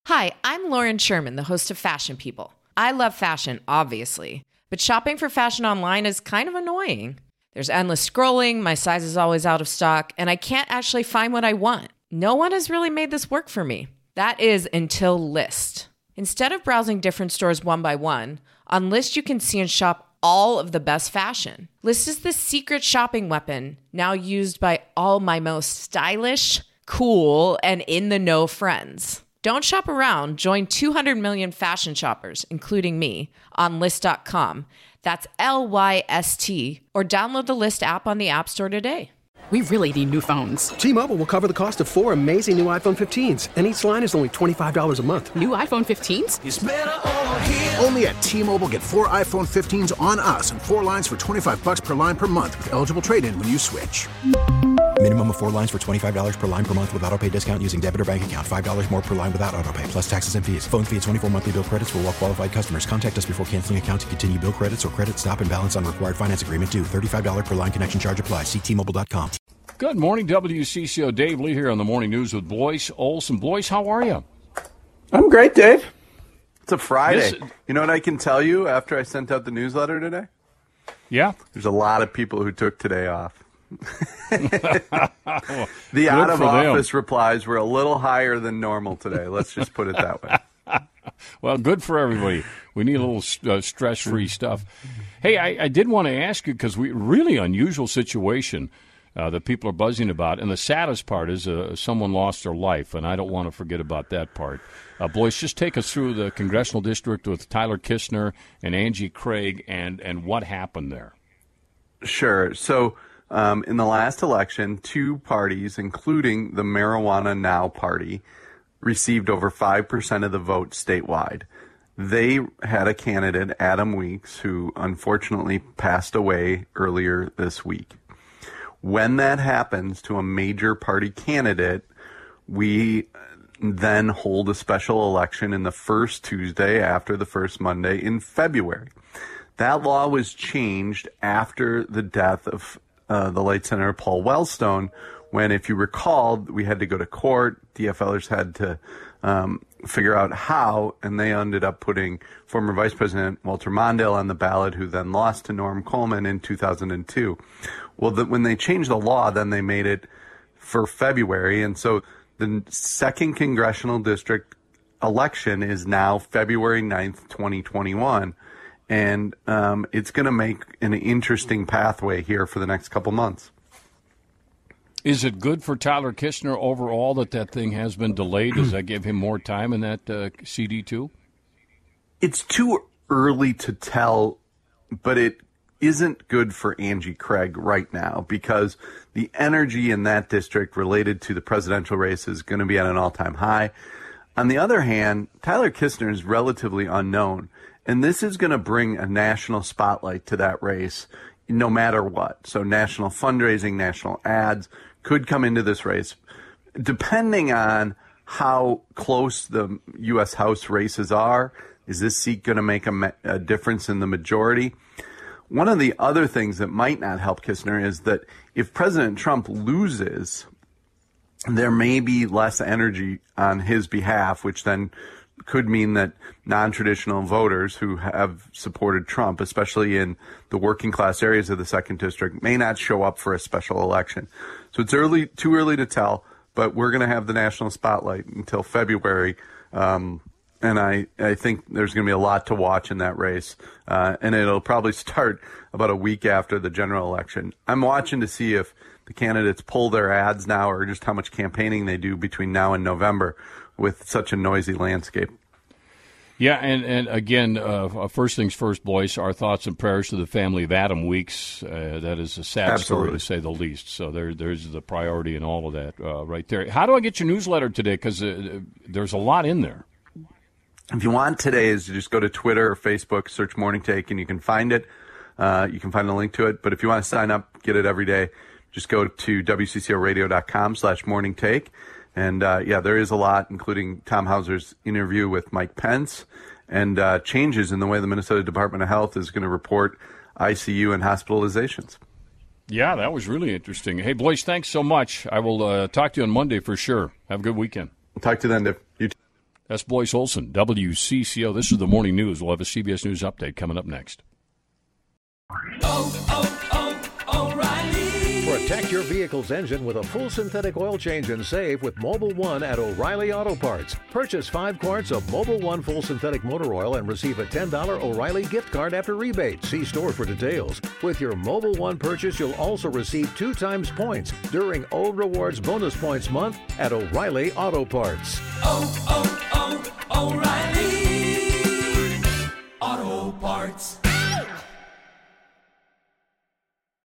Hi, I'm Lauren Sherman, the host of Fashion People. I love fashion, obviously, but shopping for fashion online is kind of annoying. There's endless scrolling, my size is always out of stock, and I can't actually find what I want. No one has really made this work for me. That is until Lyst. Instead of browsing different stores one by one, on Lyst you can see and shop all of the best fashion. Lyst is the secret shopping weapon, now used by all my most stylish, cool, and in-the-know friends. Don't shop around. Join 200 million fashion shoppers, including me, on Lyst.com. That's Lyst, or download the Lyst app on the App Store today. We really need new phones. T-Mobile will cover the cost of 4 amazing new iPhone 15s, and each line is only $25 a month. New iPhone 15s? It's better over here. Only at T-Mobile, get 4 iPhone 15s on us and 4 lines for $25 per line per month with eligible trade-in when you switch. Minimum of 4 lines for $25 per line per month with autopay discount using debit or bank account. $5 more per line without autopay, plus taxes and fees. Phone fee at 24 monthly bill credits for well-qualified customers. Contact us before canceling account to continue bill credits or credit stop and balance on required finance agreement due. $35 per line connection charge applies. See T-Mobile.com. Good morning, WCCO. Dave Lee here on the Morning News with Blois Olson. Blois, how are you? I'm great, Dave. It's a Friday. You know what I can tell you after I sent out the newsletter today? Yeah? There's a lot of people who took today off. The out-of-office replies were a little higher than normal today. Let's just put it that way. Well, good for everybody. We need a little stress-free stuff. Hey, I did want to ask you, because we really unusual situation that people are buzzing about, and the saddest part is someone lost their life, and I don't want to forget about that part. Blois, just take us through the congressional district with Tyler Kistner and Angie Craig and what happened there. Sure. So in the last election, 2 parties, including the Marijuana Now party, received over 5% of the vote statewide. They had a candidate, Adam Weeks, who unfortunately passed away earlier this week. When that happens to a major party candidate, we then hold a special election in the first Tuesday after the first Monday in February. That law was changed after the death of the late Senator Paul Wellstone, when, if you recall, we had to go to court. DFLers had to figure out how, and they ended up putting former Vice President Walter Mondale on the ballot, who then lost to Norm Coleman in 2002. Well, when they changed the law, then they made it for February, and so the second congressional district election is now February 9th, 2021, and it's going to make an interesting pathway here for the next couple months. Is it good for Tyler Kistner overall that thing has been delayed? Does that give him more time in that CD2? It's too early to tell, but it isn't good for Angie Craig right now, because the energy in that district related to the presidential race is going to be at an all-time high. On the other hand, Tyler Kistner is relatively unknown, and this is going to bring a national spotlight to that race no matter what. So national fundraising, national ads could come into this race. Depending on how close the U.S. House races are, is this seat going to make a difference in the majority? One of the other things that might not help Kistner is that if President Trump loses, there may be less energy on his behalf, which then could mean that non-traditional voters who have supported Trump, especially in the working class areas of the second district, may not show up for a special election. So it's too early to tell, but we're going to have the national spotlight until February. And I think there's going to be a lot to watch in that race. And it'll probably start about a week after the general election. I'm watching to see if the candidates pull their ads now or just how much campaigning they do between now and November with such a noisy landscape. Yeah, and again, first things first, Blois, our thoughts and prayers to the family of Adam Weeks. That is a sad story, to say the least. So there's the priority in all of that right there. How do I get your newsletter today? Because there's a lot in there. If you want today, is just go to Twitter or Facebook, search Morning Take, and you can find it. You can find a link to it. But if you want to sign up, get it every day, just go to WCCOradio.com/Morning Take. And, there is a lot, including Tom Hauser's interview with Mike Pence and changes in the way the Minnesota Department of Health is going to report ICU and hospitalizations. Yeah, that was really interesting. Hey, Blois, thanks so much. I will talk to you on Monday for sure. Have a good weekend. I'll talk to you then, Dave. You too. That's Blois Olson, WCCO. This is the Morning News. We'll have a CBS News update coming up next. O'Reilly. Protect your vehicle's engine with a full synthetic oil change and save with Mobil 1 at O'Reilly Auto Parts. Purchase 5 quarts of Mobil 1 full synthetic motor oil and receive a $10 O'Reilly gift card after rebate. See store for details. With your Mobil 1 purchase, you'll also receive 2 times points during Old Rewards Bonus Points Month at O'Reilly Auto Parts. O'Reilly Auto Parts.